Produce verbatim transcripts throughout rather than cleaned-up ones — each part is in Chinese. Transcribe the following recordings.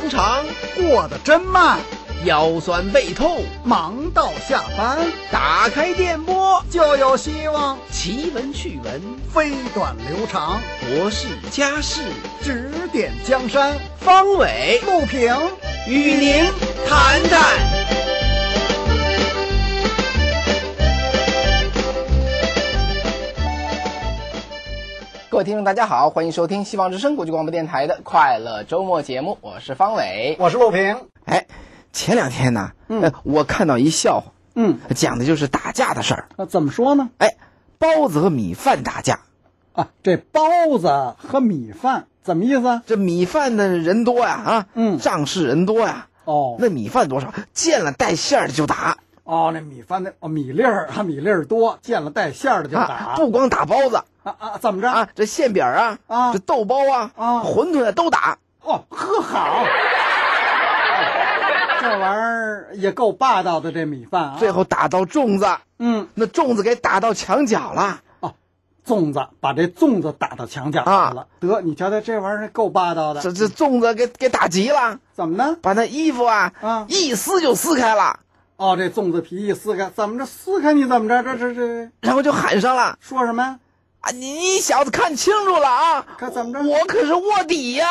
长长， 过得真慢， 腰酸背痛， 忙到下班， 打开电波就有希望。 奇闻趣闻， 飞短流长， 国事家事， 指点江山。 方伟、 陆平与您谈谈。各位听众大家好，欢迎收听希望之声国际广播电台的快乐周末节目，我是方伟， 我是陆平。 哎，前两天呢，嗯、呃，我看到一笑话， 嗯， 讲的就是打架的事儿。 那怎么说呢？ 哎，包子和米饭打架啊，这包子和米饭怎么意思？ 这米饭的人多呀，啊， 嗯， 仗势人多呀， 哦， 那米饭多少，见了带馅儿的就打。 哦，那米饭那哦米粒儿啊，米粒儿多，见了带馅儿的就打、 啊。不光打包子啊啊，怎么着啊？这馅饼啊， 啊， 这豆包啊， 啊， 馄饨啊都打。 哦，呵好，这玩意儿也够霸道的，这米饭啊。 最后打到粽子， 嗯， 那粽子给打到墙角了。 哦，粽子把这粽子打到墙角上了。啊、得，你瞧瞧这玩意儿够霸道的。 这这粽子给给打急了， 怎么呢？ 把那衣服啊， 啊， 一撕就撕开了。 哦，这粽子皮一撕开，怎么着撕开？你怎么着？这这这， 然后就喊上了， 说什么呀？ 啊，你你小子看清楚了啊！ 看怎么着？ 我可是卧底呀、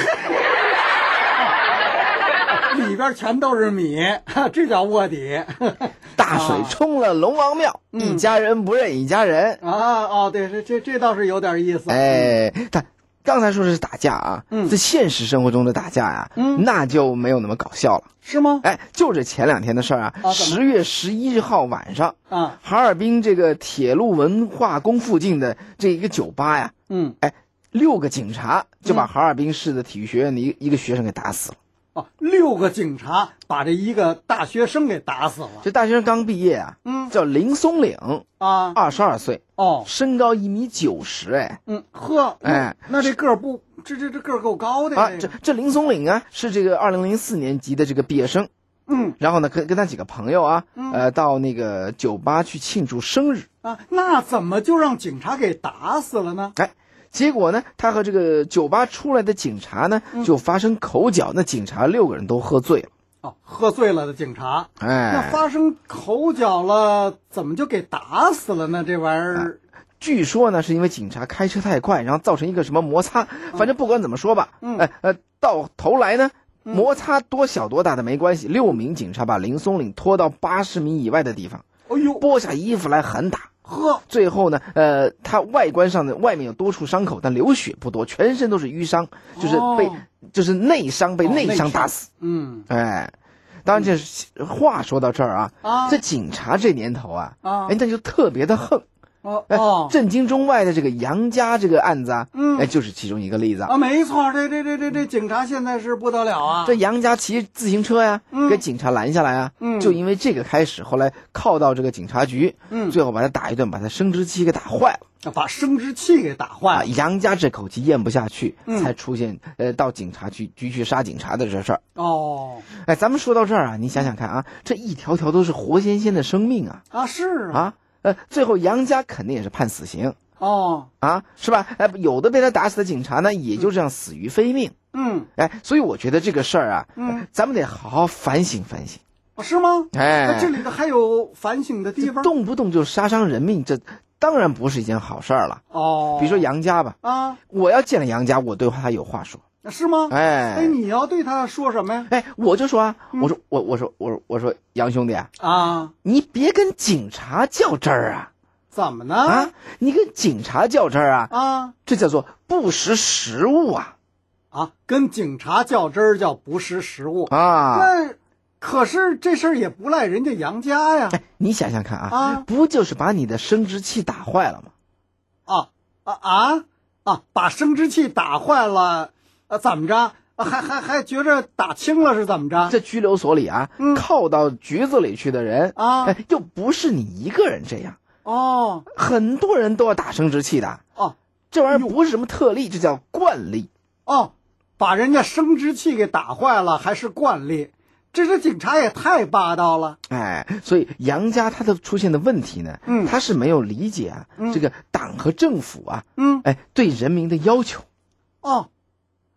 啊！里边全都是米，这叫卧底。 大水冲了龙王庙，啊、一家人不认一家人啊！哦，对，这这这倒是有点意思。 哎，但刚才说的是打架啊， 嗯， 在现实生活中的打架呀、啊， 嗯， 那就没有那么搞笑了， 是吗？ 哎，就这前两天的事儿啊，十、啊、月十一号晚上啊， 哈尔滨这个铁路文化宫附近的这一个酒吧呀， 嗯， 哎，六个警察就把哈尔滨市的体育学院的一个、嗯、一个学生给打死了。 哦，六个警察把这一个大学生给打死了。 这大学生刚毕业啊， 嗯， 叫林松岭啊， 二十二岁， 哦， 身高一米九十，哎， 嗯，呵， 哎， 那这个儿不，这这这个儿够高的啊，这这林松岭啊，是这个二零零四年级的这个毕业生， 嗯， 然后呢，跟跟他几个朋友啊， 嗯、 呃，到那个酒吧去庆祝生日啊，那怎么就让警察给打死了呢？ 哎。结果呢，他和这个酒吧出来的警察呢， 嗯、 就发生口角。那警察六个人都喝醉了。 哦，喝醉了的警察， 哎， 那发生口角了，怎么就给打死了呢？这玩意儿、 啊，据说呢，是因为警察开车太快，然后造成一个什么摩擦。嗯、反正不管怎么说吧， 嗯， 呃呃，到头来呢，摩擦多小多大的没关系。六名警察把林松岭拖到八十米以外的地方， 哎呦， 剥下衣服来狠打。 呵， 最后呢，呃，他外观上的外面有多处伤口，但流血不多，全身都是淤伤，就是被、哦、就是内伤，被内伤打死。 哦、嗯， 哎，当然这是话说到这儿啊， 啊， 这警察这年头啊， 啊， 哎，那就特别的横。 哦哦， 震惊中外的这个杨家这个案子啊， 嗯， 哎，就是其中一个例子啊，没错，这这这这这警察现在是不得了啊！ 这杨家骑自行车呀， 嗯， 给警察拦下来啊， 嗯， 就因为这个开始，后来铐到这个警察局， 嗯， 最后把他打一顿，把他生殖器给打坏了， 把生殖器给打坏了。 啊、杨家这口气咽不下去， 嗯， 才出现呃到警察局局去杀警察的这事儿。 哦， 哎，咱们说到这儿啊，你想想看啊，这一条条都是活鲜鲜的生命啊！ 啊，是啊。 啊呃，最后杨家肯定也是判死刑哦， 啊，是吧？哎，有的被他打死的警察呢，也就这样死于非命。 嗯， 哎，所以我觉得这个事儿啊， 嗯， 咱们得好好反省反省。 哦，是吗？ 哎， 那这里头还有反省的地方， 动不动就杀伤人命，这当然不是一件好事儿了。 哦， 比如说杨家吧， 啊， 我要见了杨家，我对他有话说。 是吗？ 哎， 哎，你要对他说什么呀？ 哎，我就说啊， 嗯、 我说我我说我说我说杨兄弟啊， 你别跟警察较真儿啊。 怎么呢？ 啊，你跟警察较真儿啊？ 啊， 这叫做不识时务啊！ 啊，跟警察较真儿叫不识时务啊。 那可是这事儿也不赖人家杨家呀。 哎，你想想看啊， 啊， 不就是把你的生殖器打坏了吗？ 啊啊啊啊！把生殖器打坏了，啊，怎么着？啊、还还还觉着打轻了是怎么着？ 这拘留所里啊， 嗯、 铐到局子里去的人啊， 哎，又不是你一个人这样。 哦， 很多人都要打生殖器的哦， 这玩意儿不是什么特例，这叫惯例哦。把人家生殖器给打坏了还是惯例，这这警察也太霸道了。 哎，所以杨家他的出现的问题呢， 嗯， 他是没有理解啊、嗯、这个党和政府啊， 嗯， 哎对人民的要求。 哦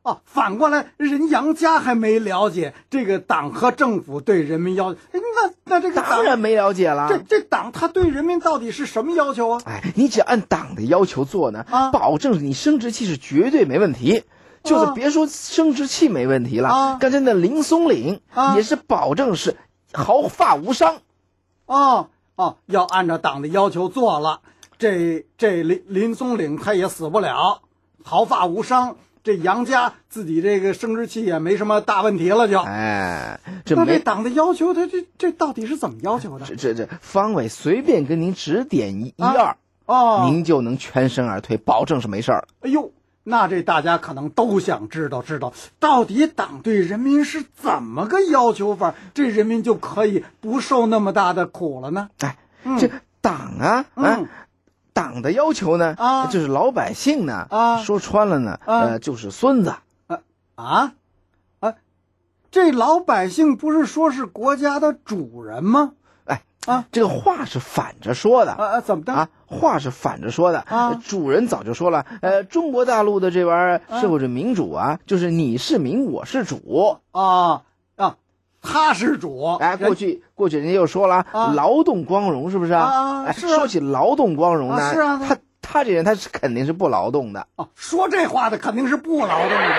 啊，反过来，人杨家还没了解这个党和政府对人民要求，那那这个当然没了解了。 这这党他对人民到底是什么要求啊？ 哎，你只要按党的要求做呢， 啊， 保证你生殖器是绝对没问题。就是别说生殖器没问题了， 啊， 刚才那林松岭、啊、也是保证是毫发无伤。 哦哦，要按照党的要求做了，这这林林松岭他也死不了，毫发无伤。这杨家自己这个生殖器也没什么大问题了就。 哎，这那这党的要求，他这这到底是怎么要求的？ 这这这方伟随便跟您指点一、啊、一二， 哦， 您就能全身而退，保证是没事儿。 哎呦。那这大家可能都想知道知道，到底党对人民是怎么个要求法，这人民就可以不受那么大的苦了呢？ 哎，嗯、这党啊， 嗯、 啊，党的要求呢， 啊， 就是老百姓呢， 啊， 说穿了呢， 啊、 呃，就是孙子。 啊啊啊！这老百姓不是说是国家的主人吗？ 哎啊， 这个话是反着说的啊啊，怎么的啊？话是反着说的啊！ 主人早就说了，呃，中国大陆的这玩意儿社会主义民主啊，就是你是民，我是主啊啊，他是主。 哎，过去过去人家又说了， 啊、 劳动光荣是不是啊？ 啊， 哎， 是啊。 说起劳动光荣呢， 啊、是啊， 他他这人他是肯定是不劳动的啊，说这话的肯定是不劳动的。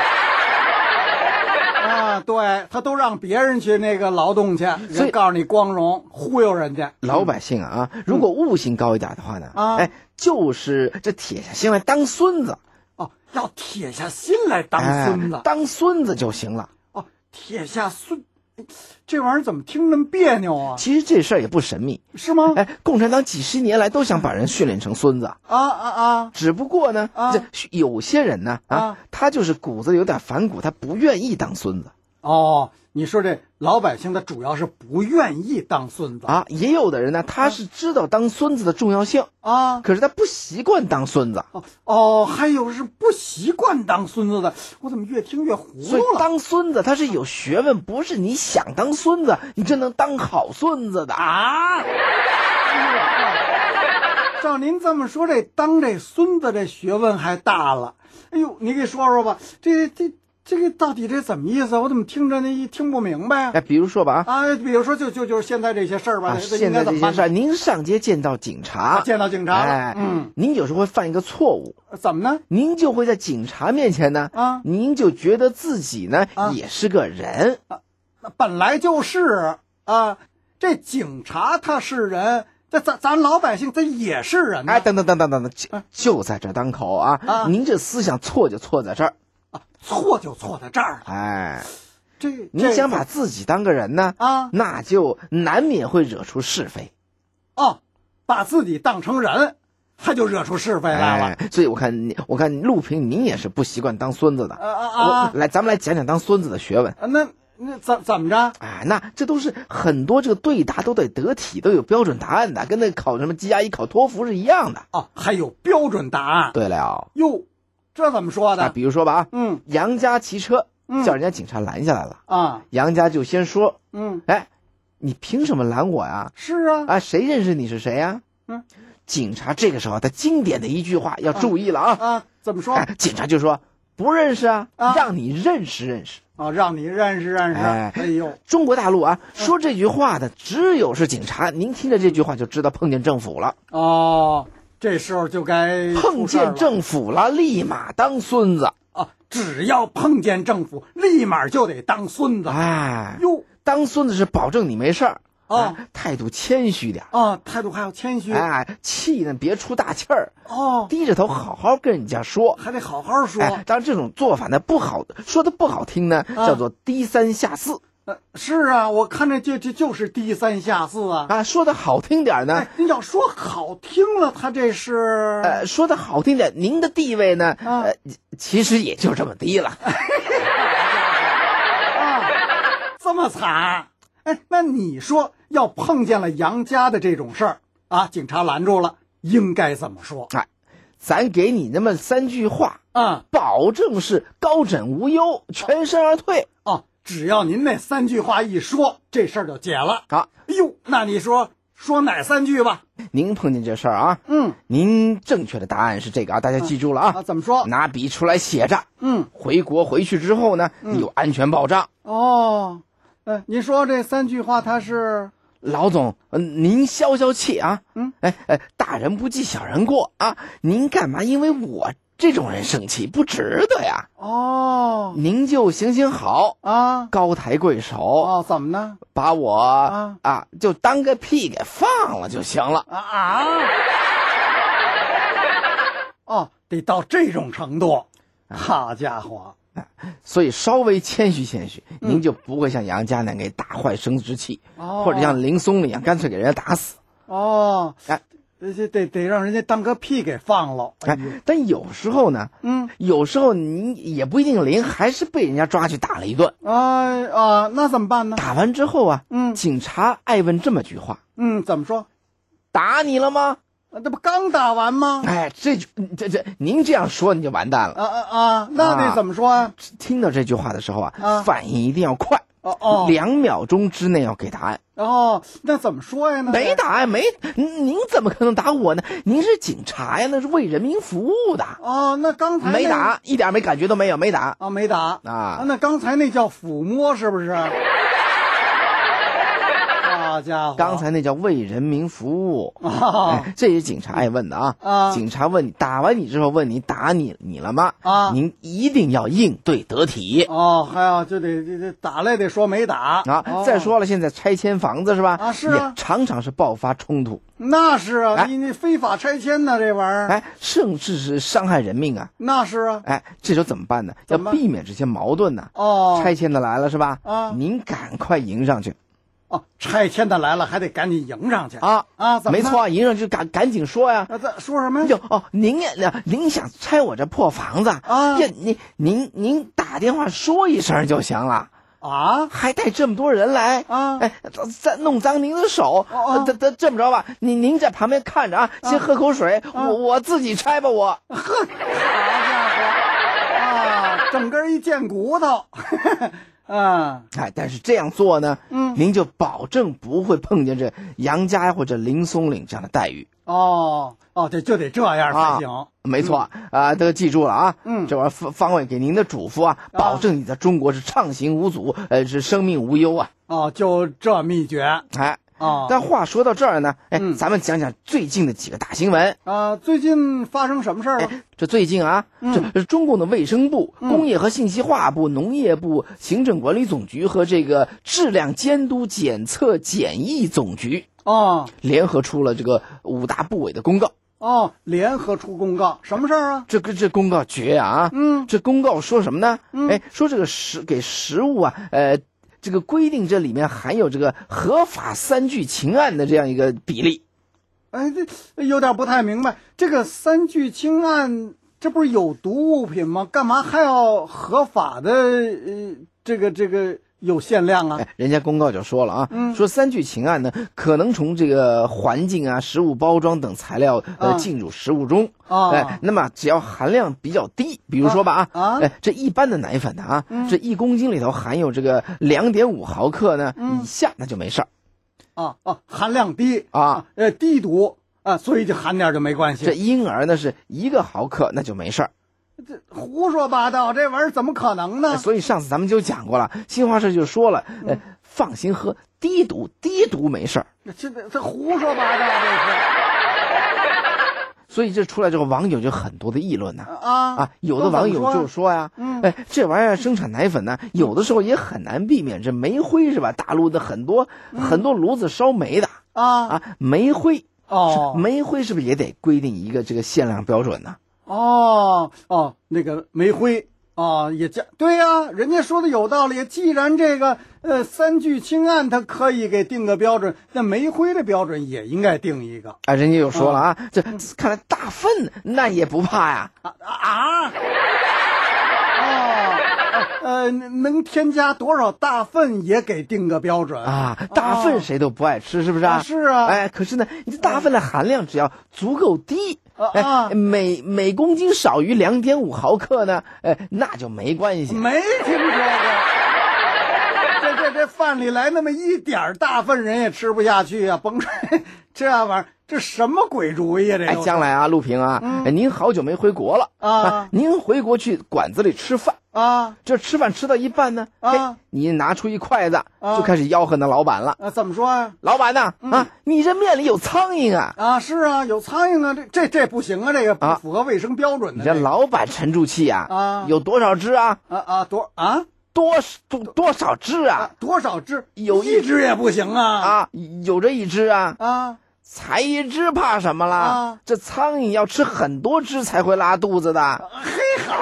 啊，对，他都让别人去那个劳动去， 所以告诉你光荣，忽悠人家。 老百姓啊，嗯、如果悟性高一点的话呢， 啊， 哎，就是这铁下心来当孙子。 哦，要铁下心来当孙子， 哎、当孙子就行了。 哦，铁下孙，这玩意儿怎么听那么别扭啊？ 其实这事儿也不神秘， 是吗？ 哎，共产党几十年来都想把人训练成孙子。 啊啊啊！ 只不过呢， 啊、 这有些人呢，啊， 啊他就是骨子有点反骨，他不愿意当孙子。 哦，你说这老百姓他主要是不愿意当孙子啊，也有的人呢，他是知道当孙子的重要性啊， 可是他不习惯当孙子。 哦哦，还有是不习惯当孙子的，我怎么越听越糊涂了？ 所以当孙子他是有学问，不是你想当孙子，你就能当好孙子的啊。照您这么说，这当这孙子这学问还大了。哎呦，你给说说吧，这这。这个到底这怎么意思？我怎么听着那听不明白啊？ 哎，比如说吧啊，比如说就就就是现在这些事儿吧， 啊、现在这些事儿，您上街见到警察， 啊、见到警察， 哎， 嗯， 您有时候会犯一个错误， 怎么呢？ 您就会在警察面前呢， 啊， 您就觉得自己呢、 啊、 也是个人， 啊，那本来就是啊，这警察他是人。这咱咱老百姓，这也是人呢。 哎，等等等等等等，就就在这当口啊！ 啊您这思想错就错在这儿啊，错就错在这儿了。 哎， 这你想把自己当个人呢啊， 那就难免会惹出是非。 哦，把自己当成人，他就惹出是非来了。 哎、所以我看，我看陆平，您也是不习惯当孙子的。 啊啊啊！ 来，咱们来讲讲当孙子的学问。 啊、那。那怎怎么着？ 哎，那这都是很多这个对答都得得体，都有标准答案的，跟那考什么 G R E 考托福是一样的。 哦，还有标准答案。 对了， 哟，这怎么说的？ 啊、比如说吧啊， 嗯， 杨家骑车， 嗯， 叫人家警察拦下来了啊， 杨家就先说， 嗯， 哎，你凭什么拦我呀？ 是啊， 啊，谁认识你是谁呀？ 嗯， 警察这个时候他经典的一句话要注意了啊啊，怎么说？ 哎、警察就说不认识啊， 啊让你认识认识。 哦，让你认识认识。 哎， 哎呦， 中国大陆啊，说这句话的只有是警察。您听着这句话就知道碰见政府了。 哦，这时候就该碰见政府了，立马当孙子啊！只要碰见政府，立马就得当孙子。 哎， 哟， 当孙子是保证你没事儿。 啊， 态度谦虚点啊，态度还要谦虚。 哎，气呢别出大气儿哦， 低着头好好跟人家说， 还得好好说。 哎，当然这种做法呢不好，说的不好听呢， 啊、 叫做低三下四。 呃，是啊，我看着这这就是低三下四啊。 啊，说的好听点呢， 哎，要说好听了，他这是呃，说的好听点，您的地位呢， 啊、 呃，其实也就这么低了。 啊，这么惨。哎，那你说要碰见了杨家的这种事儿啊，警察拦住了，应该怎么说？ 哎，咱给你那么三句话啊、嗯， 保证是高枕无忧，全身而退。 哦，只要您那三句话一说，这事儿就解了。 好， 哎呦，那你说说哪三句吧。 您碰见这事儿啊， 嗯， 您正确的答案是这个啊，大家记住了啊。 啊，怎么说？ 拿笔出来写着。 嗯， 回国回去之后呢， 嗯有安全保障。 哦，呃，您说这三句话它是？ 老总，呃您消消气啊。 嗯， 哎哎，大人不计小人过啊，您干嘛因为我这种人生气？不值得呀。 哦， 您就行行好啊， 高抬贵手。 哦，怎么呢？ 把我啊啊就当个屁给放了就行了。 啊啊！哦，得到这种程度，好家伙！ 所以稍微谦虚谦虚，嗯、您就不会像杨家那给打坏生殖器， 哦、 或者像林松一样干脆给人家打死。 哦， 哎， 得得得让人家当个屁给放了。哎， 哎但有时候呢， 嗯， 有时候您也不一定灵，还是被人家抓去打了一顿。 啊啊，那怎么办呢？ 打完之后啊， 嗯， 警察爱问这么句话， 嗯，怎么说？ 打你了吗？ 这不刚打完吗？ 哎，这这这，您这样说你就完蛋了。 啊啊啊！那得怎么说啊？ 听到这句话的时候啊， 啊反应一定要快， 哦哦， 两秒钟之内要给答案。 哦，那怎么说呀？那没答案，没，您怎么可能打我呢？您是警察呀，那是为人民服务的。 哦，那刚才、那个、 没打，一点没感觉都没有，没打啊，没打啊。 那刚才那叫抚摸，是不是？好家伙， 刚才那叫为人民服务。 哦哎，这是警察爱问的啊。 啊， 警察问你，打完你之后问你打你你了吗？ 啊， 您一定要应对得体。 哦，还要就得这这打了也得说没打啊。 哦、 再说了，现在拆迁房子是吧？ 啊，是啊， 常常是爆发冲突。 那是啊， 哎、 你你非法拆迁呢，这玩意儿， 哎，甚至是伤害人命啊。 那是啊。 哎，这时候怎么办呢？要避免这些矛盾呢。 哦， 拆迁的来了是吧？ 啊， 您赶快迎上去。 哦，拆迁的来了，还得赶紧迎上去啊啊！怎么？ 没错，迎上去赶赶紧说呀。 啊，这说什么呀？ 哦，您呀，您想拆我这破房子啊？ 呀，您您您打电话说一声就行了啊， 还带这么多人来啊？ 哎，再弄脏您的手。 哦， 这这这么着吧，您您在旁边看着啊，先喝口水， 啊、 我我自己拆吧，我。 呵，好家伙啊，整根一贱骨头。啊， 哎，但是这样做呢， 嗯， 您就保证不会碰见这杨家或者林松岭这样的待遇。 哦哦，这就得这样才行。 啊、没错啊，都、嗯呃、记住了啊。 嗯， 这玩意儿方方伟给您的嘱咐啊，保证你在中国是畅行无阻，呃，是生命无忧啊。 哦，就这秘诀。 哎。 哦， 但话说到这儿呢，哎、 嗯， 咱们讲讲最近的几个大新闻啊。最近发生什么事儿了？ 哎、这最近啊， 嗯、 这中共的卫生部、 嗯、 工业和信息化部、农业部、行政管理总局和这个质量监督检测检疫总局哦， 联合出了这个五大部委的公告。 哦，联合出公告，什么事儿啊？ 这个这公告绝啊！ 嗯， 这公告说什么呢？ 嗯， 哎，说这个食给食物啊，呃。这个规定这里面含有这个合法三聚氰胺的这样一个比例。 哎，这有点不太明白，这个三聚氰胺这不是有毒物品吗？干嘛还要合法的呃这个这个有限量啊？ 哎，人家公告就说了啊， 嗯、 说三聚氰胺呢可能从这个环境啊、食物包装等材料呃、 啊、 进入食物中。 啊， 哎，那么只要含量比较低，比如说吧啊，啊哎，这一般的奶粉呢啊， 嗯、 这一公斤里头含有这个两点五毫克呢、 嗯、 以下，那就没事儿。 啊啊，含量低啊， 呃，低毒啊，所以就含点就没关系。 这婴儿呢是一个毫克，那就没事儿。 这胡说八道，这玩意儿怎么可能呢？ 所以上次咱们就讲过了，新华社就说了，呃， 嗯、 放心喝，低毒，低毒没事儿。 这这这胡说八道，这是。 所以这出来之后，网友就很多的议论呢。 啊啊，有的网友就说呀， 嗯， 哎，这玩意儿生产奶粉呢，有的时候也很难避免这煤灰是吧？大陆的很多、 嗯、 很多炉子烧煤的啊啊，煤灰哦， 煤灰是不是也得规定一个这个限量标准呢？ 哦哦，那个煤灰啊，也加对呀、啊，人家说的有道理。既然这个呃三聚氰胺它可以给定个标准，那煤灰的标准也应该定一个。 啊，人家又说了啊， 嗯、 这看来大粪那也不怕呀。 啊啊！哦，呃，能添加多少大粪也给定个标准啊？大粪谁都不爱吃，是不是啊？ 啊是啊。 哎，可是呢，你这大粪的含量只要足够低。 啊啊！ 每每公斤少于两点五毫克呢，哎，那就没关系。 没听说过，这这这饭里来那么一点大份，人也吃不下去啊！甭说这玩意儿，这什么鬼主意啊？这哎，将来啊，陆平啊， 嗯、 哎，您好久没回国了啊, 啊，您回国去馆子里吃饭啊， 这吃饭吃到一半呢， 啊， 你拿出一筷子、啊、就开始吆喝那老板了。 啊，怎么说呀、啊？ 老板呐，嗯、啊，你这面里有苍蝇啊！ 啊，是啊，有苍蝇啊，这这这不行啊，这个不符合卫生标准的、 啊。你这老板沉住气啊！ 啊， 有多少只啊？ 啊啊，多啊？ 多多多少只啊？ 啊多少只？ 有一只也不行啊！ 啊，有这一只啊！ 啊， 才一只怕什么啦？ 啊， 这苍蝇要吃很多只才会拉肚子的。啊、 嘿，好！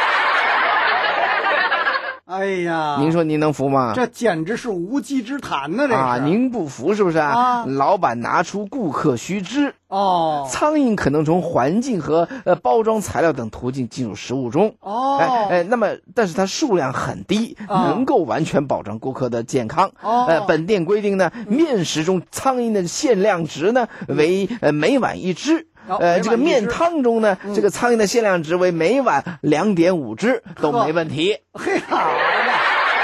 哎呀， 您说您能服吗？ 这简直是无稽之谈呢！这啊，您不服是不是啊？ 啊老板拿出顾客须知。 哦， 苍蝇可能从环境和呃包装材料等途径进入食物中。 哦， 哎哎，那么但是它数量很低， 啊、 能够完全保障顾客的健康。 哦， 呃，本店规定呢，面食中苍蝇的限量值呢为呃每碗一只。 哦、 呃，这个面汤中呢， 嗯、 这个苍蝇的限量值为每碗两点五只，都没问题。 嘿，好的。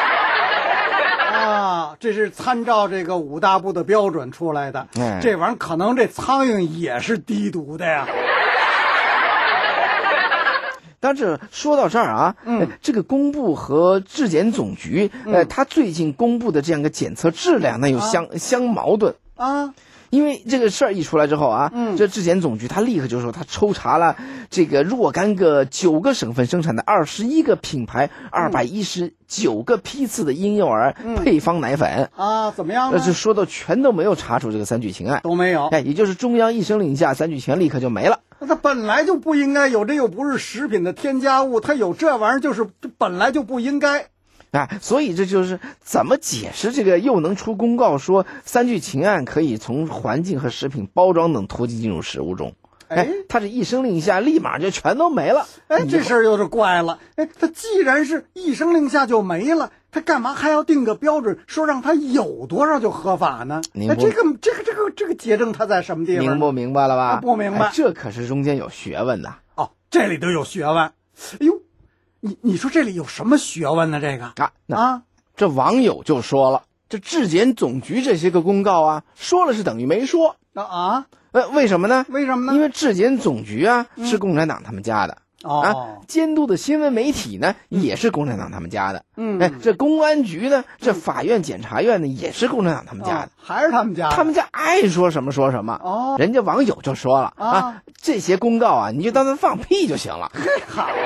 啊，这是参照这个五大部的标准出来的。 哎、 这玩意儿可能这苍蝇也是低毒的呀。 但是说到这儿啊， 嗯、 呃，这个工部和质检总局， 嗯、 呃，他最近公布的这样一个检测质量呢，有相、啊、相矛盾啊。 因为这个事儿一出来之后啊， 嗯， 这质检总局他立刻就说他抽查了这个若干个九个省份生产的二十一个品牌二百一十九个批次的婴幼儿配方奶粉、 嗯、啊，怎么样呢？ 呃，就说到全都没有查出这个三聚氰胺， 都没有。 哎，也就是中央一声令下，三聚氰胺立刻就没了。 那它本来就不应该有，这又不是食品的添加物，它有这玩意儿就是本来就不应该。 啊，所以这就是怎么解释这个又能出公告说三聚氰胺可以从环境和食品包装等途径进入食物中？哎，他这一声令下，立马就全都没了。 哎，这事儿又是怪了。哎，他既然是一声令下就没了，他干嘛还要定个标准，说让他有多少就合法呢？ 您哎，这个这个这个这个结症他在什么地方？ 您不明白了吧？ 啊、不明白、 哎，这可是中间有学问的。 哦，这里都有学问。哎呦，你你说这里有什么学问呢？这个啊啊。 这网友就说了，这质检总局这些个公告啊，说了是等于没说啊啊！ 呃，为什么呢？ 为什么呢？ 因为质检总局啊、 嗯、 是共产党他们家的、 哦、 啊，监督的新闻媒体呢、嗯、也是共产党他们家的。 嗯， 哎，这公安局呢，这法院、检察院呢也是共产党他们家的， 哦、还是他们家的？ 他们家爱说什么说什么。 哦， 人家网友就说了啊, 啊，这些公告啊，你就当他放屁就行了。 嘿，好啊。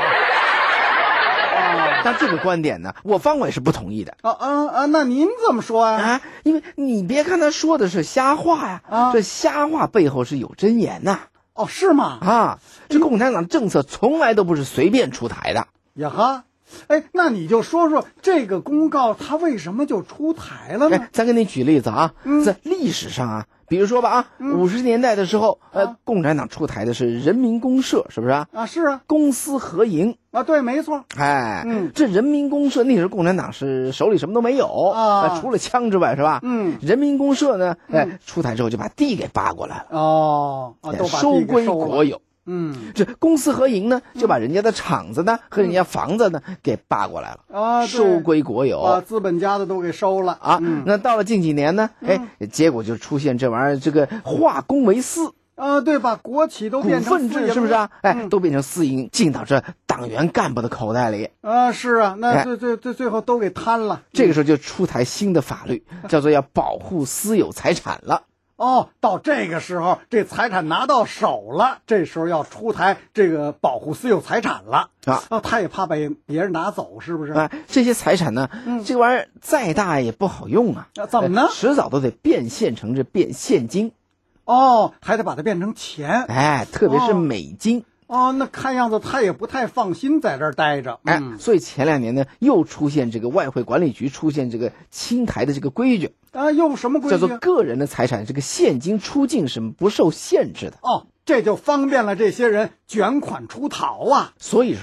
但这个观点呢，我方委是不同意的。 啊啊啊！那您怎么说呀、 啊？啊，因为你别看他说的是瞎话呀， 啊， 这瞎话背后是有真言呐。 哦，是吗？ 啊，这共产党政策从来都不是随便出台的。 呀哈，哎，那你就说说这个公告它为什么就出台了呢？ 哎，咱给你举例子啊， 嗯、 在历史上啊。比如说吧啊，五十、嗯、年代的时候，呃、啊，共产党出台的是人民公社，是不是啊？ 啊，是啊， 公私合营啊，对，没错。 哎， 嗯， 这人民公社那时候共产党是手里什么都没有啊、 呃，除了枪之外，是吧？ 嗯， 人民公社呢，哎、 嗯， 出台之后就把地给扒过来了。 哦，啊，都把收归国有。 嗯， 这公私合营呢，就把人家的厂子呢、嗯、和人家房子呢给扒过来了啊， 收归国有， 把资本家的都给收了啊、 嗯。 那到了近几年呢，哎， 嗯、 结果就出现这玩意儿，这个化公为私啊，对，把国企都变成股份制，是不是啊？哎， 嗯、 都变成私营，进到这党员干部的口袋里啊，是啊，那最最最最后都给摊了。 这个时候就出台新的法律，叫做要保护私有财产了。 哦，到这个时候，这财产拿到手了，这时候要出台这个保护私有财产了啊！ 哦，他也怕被别人拿走，是不是？ 啊，这些财产呢， 嗯、 这玩意儿再大也不好用啊！ 啊怎么呢？ 迟早都得变现成这变现金。 哦，还得把它变成钱。 哎，特别是美金。 哦哦，那看样子他也不太放心在这儿待着。 哎， 嗯、 所以前两年呢，又出现这个外汇管理局出现这个清台的这个规矩啊，又什么规矩？ 叫做个人的财产这个现金出境是不受限制的。 哦，这就方便了这些人卷款出逃啊。 所以说啊，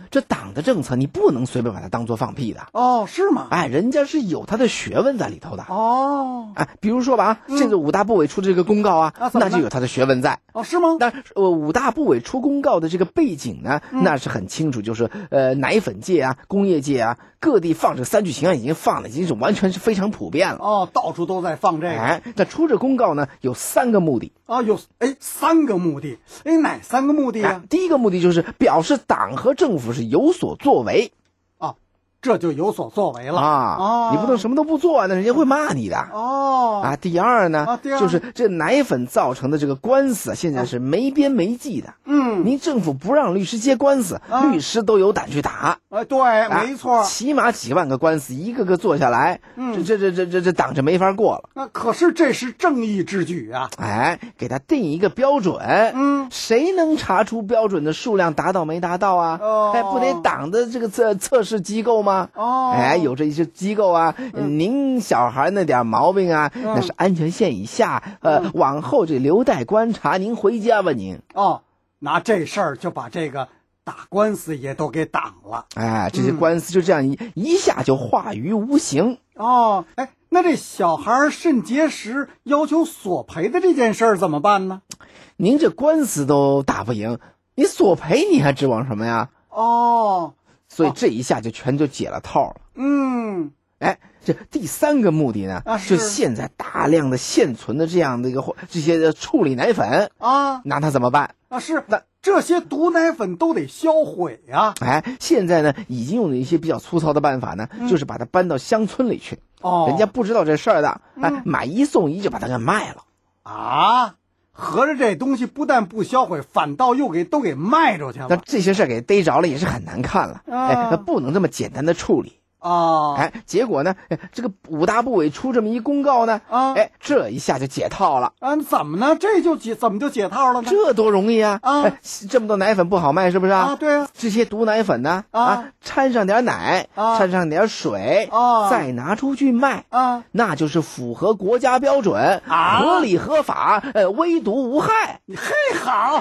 这党的政策你不能随便把它当做放屁的。 哦，是吗？ 哎，人家是有他的学问在里头的。 哦， 哎，比如说吧啊，嗯、这个五大部委出的这个公告啊， 啊那就有他的学问在。 哦，是吗？ 但呃，五大部委出公告的这个背景呢，嗯、那是很清楚，就是呃，奶粉界啊、工业界啊，各地放这个三聚氰胺已经放了，已经是完全是非常普遍了。 哦，到处都在放这个。 哎，那出这公告呢，有三个目的。 啊，有哎三个目的，哎哪三个目的啊？ 哎、第一个目的就是表示党和政府是有所作为。 这就有所作为了啊！哦、你不能什么都不做，那人家会骂你的。 哦啊，第二呢， 啊、第二就是这奶粉造成的这个官司，现在是没边没际的。 嗯， 您政府不让律师接官司，啊、律师都有胆去打。 哎，对，啊、没错， 起码几万个官司，一个个做下来，嗯、这这这这这党就没法过了。 那可是这是正义之举啊！ 哎，给他定一个标准， 嗯， 谁能查出标准的数量达到没达到啊？ 哦， 哎，不得党的这个测测试机构吗？ 哦， 哎，有这一些机构啊，嗯、您小孩那点毛病啊， 嗯、 那是安全线以下，呃，嗯、往后这留待观察，您回家吧，您。 哦，拿这事儿就把这个打官司也都给挡了。 哎，这些官司就这样一、嗯、一下就化于无形。 哦，哎，那这小孩肾结石要求索赔的这件事儿怎么办呢？ 您这官司都打不赢，你索赔你还指望什么呀？ 哦。 所以这一下就全就解了套了。 嗯， 哎，这第三个目的呢， 啊、是就现在大量的现存的这样的一个这些处理奶粉啊， 拿它怎么办啊？是那这些毒奶粉都得销毁呀、 啊。哎，现在呢已经用了一些比较粗糙的办法呢，嗯、就是把它搬到乡村里去。 哦， 人家不知道这事儿的，哎， 嗯、 买一送一就把它给卖了。 啊。合着这东西不但不销毁，反倒又给都给卖出去了。 那这些事儿给逮着了也是很难看了， 啊、 哎，那不能这么简单的处理啊、哦！ 哎，结果呢，哎，这个五大部委出这么一公告呢， 啊， 哎，这一下就解套了啊！怎么呢？这就解怎么就解套了呢？ 这多容易啊！ 啊， 哎，这么多奶粉不好卖是不是啊？ 啊，对啊， 这些毒奶粉呢， 啊， 啊掺上点奶， 啊， 掺上点水， 啊， 再拿出去卖， 啊， 那就是符合国家标准， 啊， 合理合法，呃，微毒无害。 你嘿好啊！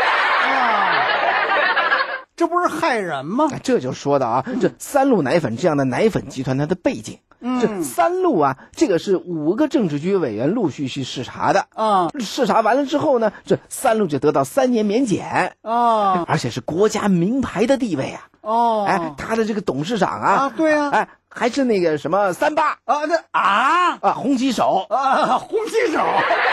这不是害人吗？ 这就说到啊，嗯、这三鹿奶粉这样的奶粉集团它的背景。 嗯， 这三鹿啊，这个是五个政治局委员陆续去视察的啊。 视察完了之后呢，这三鹿就得到三年免检啊， 而且是国家名牌的地位啊。 哦， 哎，他的这个董事长啊， 啊，对啊， 哎，还是那个什么三八啊，这啊啊，红旗手啊，红旗手。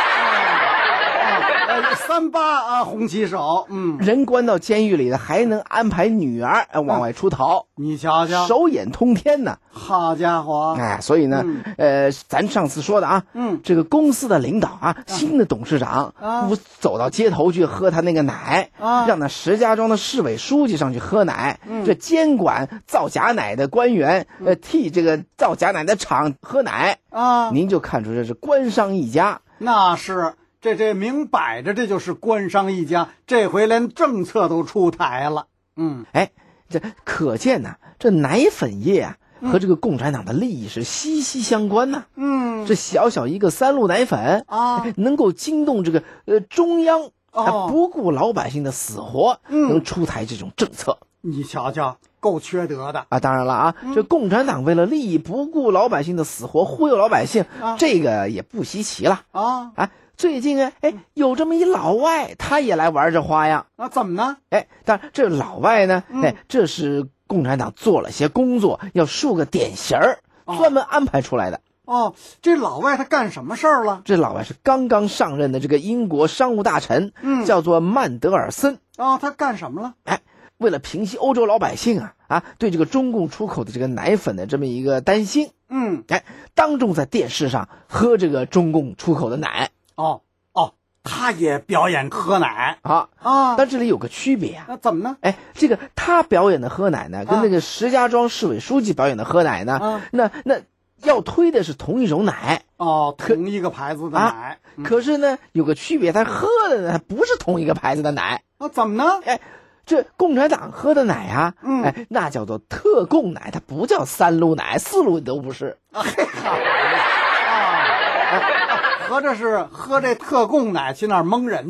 呃，三八啊，红旗手，嗯， 人关到监狱里的还能安排女儿、呃、往外出逃， 嗯、你瞧瞧， 手眼通天呢。 好家伙！ 哎，所以呢， 嗯、 呃，咱上次说的啊， 嗯， 这个公司的领导啊，啊新的董事长啊， 不走到街头去喝他那个奶啊， 让那石家庄的市委书记上去喝奶， 嗯、 这监管造假奶的官员， 嗯、 呃，替这个造假奶的厂喝奶啊， 您就看出这是官商一家。 那是。这这明摆着，这就是官商一家，这回连政策都出台了。嗯， 哎，这可见呢，这奶粉业啊和这个共产党的利益是息息相关呐。 嗯， 这小小一个三鹿奶粉啊， 能够惊动这个呃中央， 哦、 啊，不顾老百姓的死活， 嗯， 能出台这种政策。 你瞧瞧，够缺德的啊！当然了啊，嗯、这共产党为了利益不顾老百姓的死活，忽悠老百姓， 啊、 这个也不稀奇了啊啊！最近啊，哎，有这么一老外，他也来玩这花样啊？怎么呢？ 哎，但这老外呢， 嗯、 哎，这是共产党做了些工作，要树个典型儿， 哦、 专门安排出来的。 哦，这老外他干什么事儿了？ 这老外是刚刚上任的这个英国商务大臣， 嗯， 叫做曼德尔森。 哦，他干什么了？ 哎，为了平息欧洲老百姓啊啊对这个中共出口的这个奶粉的这么一个担心， 嗯， 哎，当众在电视上喝这个中共出口的奶。 哦哦，他也表演喝奶啊啊！ 但这里有个区别啊， 那怎么呢？ 哎，这个他表演的喝奶呢，跟那个石家庄市委书记表演的喝奶呢， 啊、 那那要推的是同一种奶哦，同一个牌子的奶。 啊嗯、可是呢，有个区别，他喝的呢不是同一个牌子的奶啊？怎么呢？ 哎，这共产党喝的奶啊， 嗯， 哎，那叫做特供奶，它不叫三鹿奶，四鹿都不是。 啊，嘿好啊！合着是喝这特供奶去那儿蒙人家，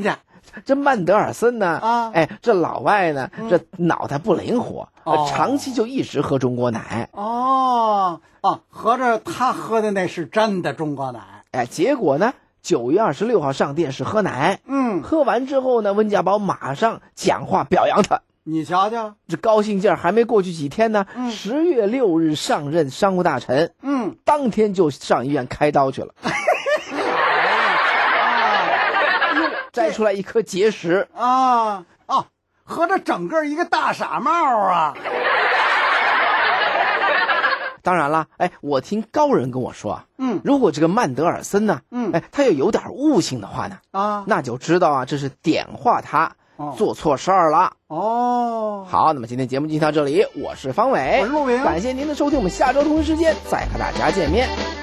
这曼德尔森呢， 啊， 哎，这老外呢， 嗯、 这脑袋不灵活， 哦、 长期就一直喝中国奶。 哦哦，合着他喝的那是真的中国奶。 哎，结果呢，九月二十六号上电视喝奶， 嗯， 喝完之后呢，温家宝马上讲话表扬他。 你瞧瞧， 这高兴劲儿还没过去几天呢，十、 嗯、 月六日上任商务大臣， 嗯， 当天就上医院开刀去了。摘出来一颗结石啊啊！合着整个一个大傻帽啊！ 当然了，哎，我听高人跟我说啊， 嗯， 如果这个曼德尔森呢， 嗯， 哎，他要有点悟性的话呢， 啊， 那就知道啊，这是点化他、哦、做错事儿了。 哦， 好，那么今天节目就到这里，我是方伟， 我是陆明， 感谢您的收听，我们下周同一时间再和大家见面。